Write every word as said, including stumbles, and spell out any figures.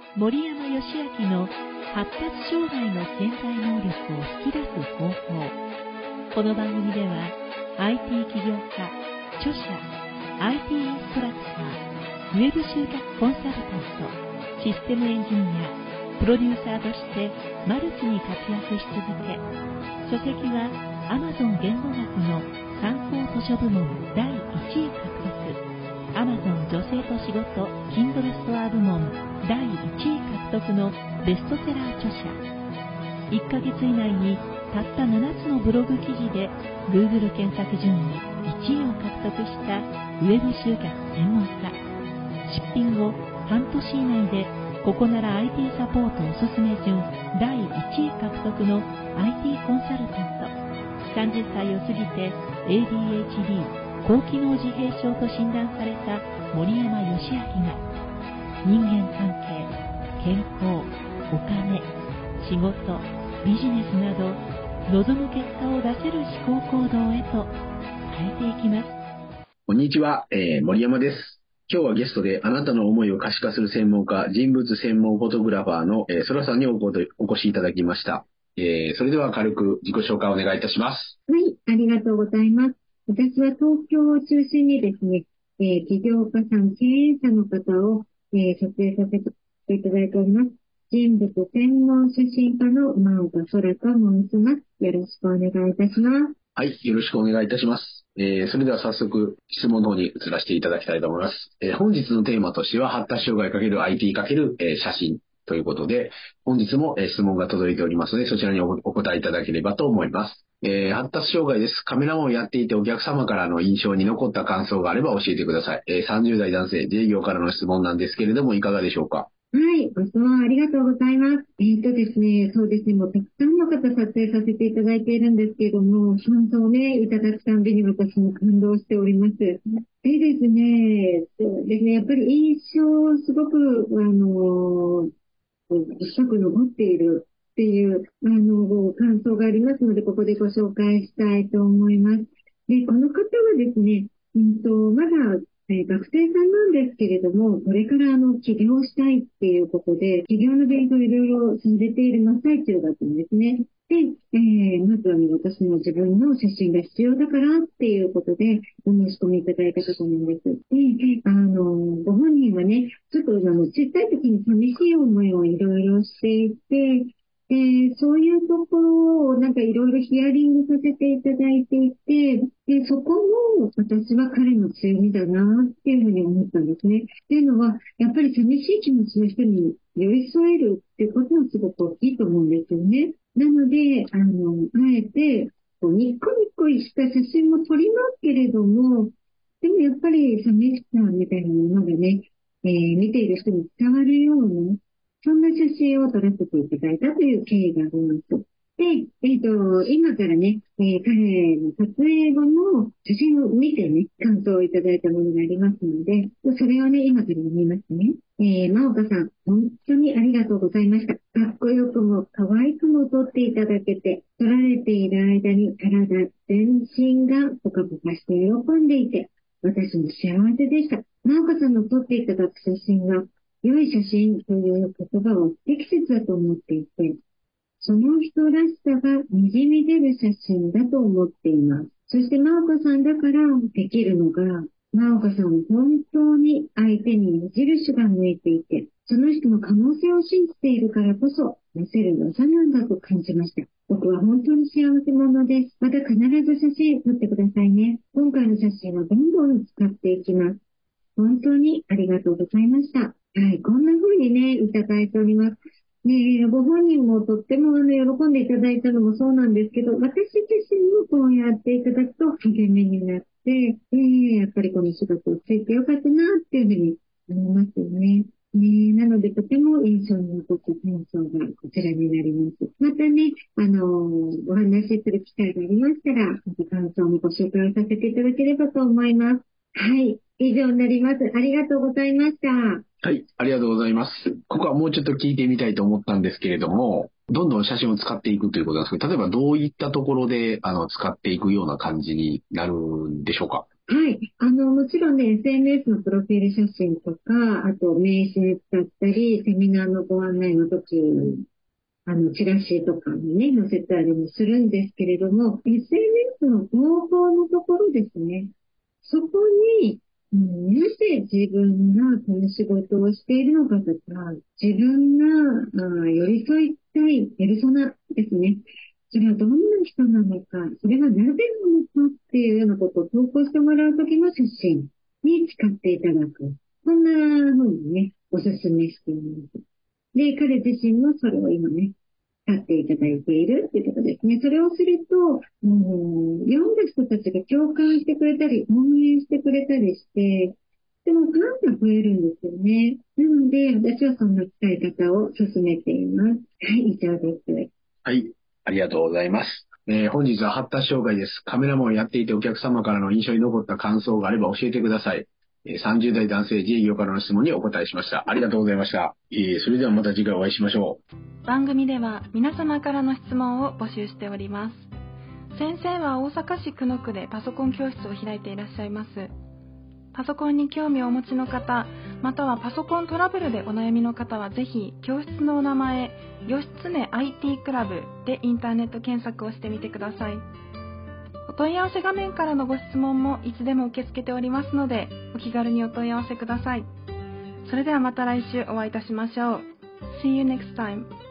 森山義明の発達障害の潜在能力を引き出す方法。この番組では アイティー 起業家、著者、アイティー インストラクター、ウェブ集客コンサルタント、システムエンジニア、プロデューサーとしてマルチに活躍し続け、書籍は Amazon 言語学の参考図書部門だいいちい獲得、Amazon 女性と仕事 Kindle ストア部門だいいちい獲得のベストセラー著者。いっかげつ以内にたったななつのブログ記事で Google 検索順位いちいを獲得したウェブ集客専門家。出品後半年以内でここなら アイティー サポートおすすめ順だいいちい獲得の アイティー コンサルタント。さんじゅっさいを過ぎて エーディーエイチディー 高機能自閉症と診断された森山義明が人間関係、健康、お金、仕事、ビジネスなど望む結果を出せる思考行動へと変えていきます。 こんにちは、えー、森山です。今日はゲストであなたの思いを可視化する専門家、人物専門フォトグラファーの、えー、ソラさんにお越しいただきました。えー、それでは軽く自己紹介をお願いいたします。 はい、ありがとうございます。私は東京を中心にですね、えー、起業家さん、経営者の方を、えー、撮影させていただいております。人物専門写真家の真岡空と申します。よろしくお願いいたします。 はい、よろしくお願いいたします。えー、それでは早速質問の方に移らせていただきたいと思います。えー、本日のテーマとしては発達障害×アイティー× えー、写真ということで、本日も、えー、質問が届いておりますので、そちらに お, お答えいただければと思います。えー、発達障害です。カメラマンをやっていてお客様からの印象に残った感想があれば教えてください。えー、さんじゅうだい男性、自営業からの質問なんですけれども、いかがでしょうか。 はい、ご質問ありがとうございます。えーとですね、そうですね、もうたくさんの方撮影させていただいているんですけれども、感想をね、いただくたんびに私も感動しております。でですね、そうですね、やっぱり印象、すごく、あのー、深く残っているっていう、あの、感想がありますので、ここでご紹介したいと思います。で、この方はですね、うんと、まだ、えー、学生さんなんですけれども、これからあの起業したいっていうことで、起業の勉強をいろいろされている真っ最中だったんですね。で、えー、まずはね、私の自分の写真が必要だからっていうことで、お申し込みいただいた方なんです。で、あの、ご本人はね、ちょっとあの、小さい時に寂しい思いをいろいろしていて、えー、そういうところをなんかいろいろヒアリングさせていただいていて、で、そこも私は彼の強みだなっていうふうに思ったんですね。っていうのは、やっぱり寂しい気持ちの人に寄り添えるっていうことはすごく大きいと思うんですよね。なので、あの、あえて、こうニッコニコした写真も撮りますけれども、でもやっぱり寂しさみたいなものがね、えー、見ている人に伝わるような、そんな写真を撮らせていただいたという経緯があります。で、えっと、今からね、えー、彼の撮影後の写真を見てね、感想をいただいたものがありますので、それをね、今から読みますね。えー、真岡さん、本当にありがとうございました。かっこよくも可愛くも撮っていただけて、撮られている間に体全身がポカポカして喜んでいて、私も幸せでした。真岡さんの撮っていただく写真が、良い写真という言葉は不適切だと思っていて、その人らしさがにじみ出る写真だと思っています。そして真岡さんだからできるのが、真岡さんは本当に相手に矢印が向いていて、その人の可能性を信じているからこそ、なせる技なんだと感じました。僕は本当に幸せ者です。また必ず写真撮ってくださいね。今回の写真はどんどん使っていきます。本当にありがとうございました。はい、こんな風にね、いただいております。ねえ、ご本人もとってもあの喜んでいただいたのもそうなんですけど、私自身もこうやっていただくと励みになって、えー、やっぱりこの仕事をついてよかったなっていうふうに思いますよね。ねえ、なのでとても印象に残った感想がこちらになります。またね、あのー、お話しする機会がありましたら、また感想もご紹介させていただければと思います。はい、以上になります。ありがとうございました。 はい、ありがとうございます。ここはもうちょっと聞いてみたいと思ったんですけれども、どんどん写真を使っていくということなんですけど、例えばどういったところであの使っていくような感じになるんでしょうか。 はい。あの、もちろんね、エスエヌエス のプロフィール写真とか、あと名刺に使ったり、セミナーのご案内の時、あの、チラシとかにね、載せたりもするんですけれども、エスエヌエス の方法のところですね。そこに、うん、なぜ自分がこの仕事をしているのかとか、自分が、あ寄り添いたいペルソナですね。それはどんな人なのか、それはなぜなのかっていうようなことを投稿してもらうときの写真に使っていただく。そんな風にね、お勧めしています。で、彼自身もそれを今ね、使っていただいているっていうことですね。それをすると、もう、読んだ人たちが共感してくれたり、応援してくれたりして、でもファンが増えるんですよね。なので、私はそんな使い方を進めています。はい、以上です。 はい。ありがとうございます。えー本日は発達障害です。カメラマンをやっていてお客様からの印象に残った感想があれば教えてください。えーさんじゅう代男性自営業からの質問にお答えしました。ありがとうございました。えーそれではまた次回お会いしましょう。 番組では皆様からの質問を募集しております。先生は大阪市久野区でパソコン教室を開いていらっしゃいます。パソコンに興味をお持ちの方、またはパソコントラブルでお悩みの方はぜひ教室のお名前、義経 アイティー クラブでインターネット検索をしてみてください。お問い合わせ画面からのご質問もいつでも受け付けておりますので、お気軽にお問い合わせください。それではまた来週お会いいたしましょう。See you next time.